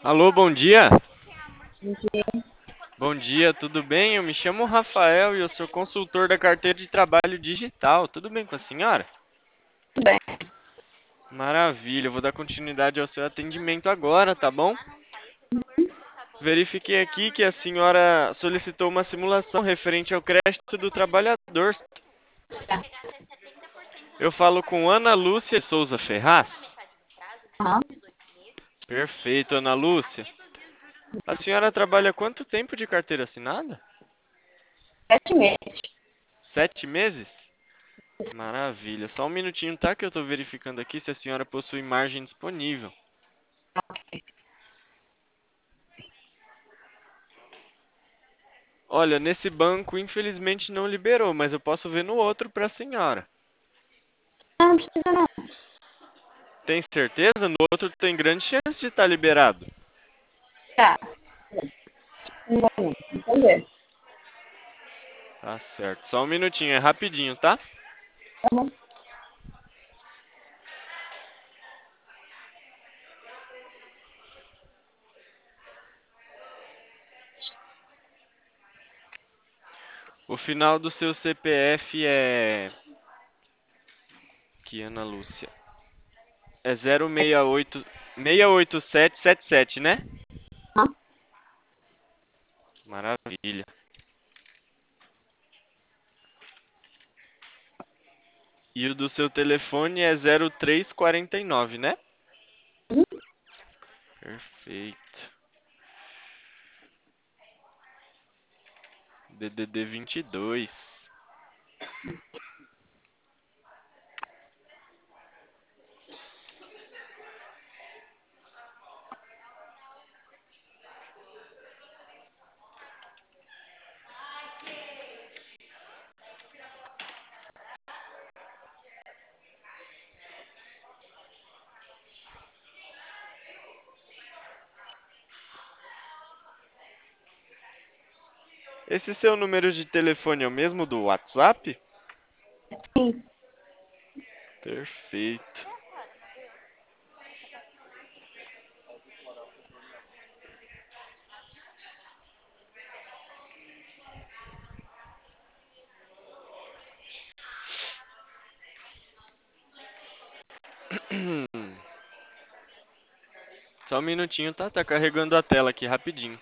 Alô, bom dia. Dia. Bom dia, tudo bem? Eu me chamo Rafael e eu sou consultor da carteira de trabalho digital. Tudo bem com a senhora? Tudo bem. Maravilha, eu vou dar continuidade ao seu atendimento agora, tá bom? Verifiquei aqui que a senhora solicitou uma simulação referente ao crédito do trabalhador. Tá. Eu falo com Ana Lúcia Souza Ferraz. Aham. Perfeito, Ana Lúcia. A senhora trabalha há quanto tempo de carteira assinada? 7 meses. 7 meses? Maravilha. Só um minutinho, tá? Que eu tô verificando aqui se a senhora possui margem disponível. Olha, nesse banco, infelizmente não liberou, mas eu posso ver no outro para a senhora. Não, não precisa não. Tem certeza? No outro tem grande chance de estar liberado. Tá. Não vai não. Entender. Tá certo. Só um minutinho, é rapidinho, tá? Tá bom. O final do seu CPF é. Que Ana Lúcia? É 068 68777, né? Aham. Maravilha. E o do seu telefone é 0349, né? Perfeito. DDD 22. Esse seu número de telefone é o mesmo do WhatsApp? Sim. Perfeito. Só um minutinho, tá? Tá carregando a tela aqui rapidinho.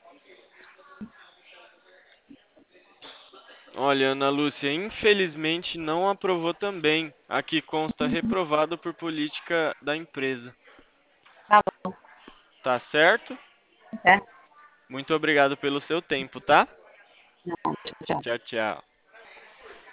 Olha, Ana Lúcia, infelizmente não aprovou também. Aqui consta reprovado por política da empresa. Tá bom. Tá certo? Certo. Muito obrigado pelo seu tempo, tá? Não, tchau. Tchau, tchau.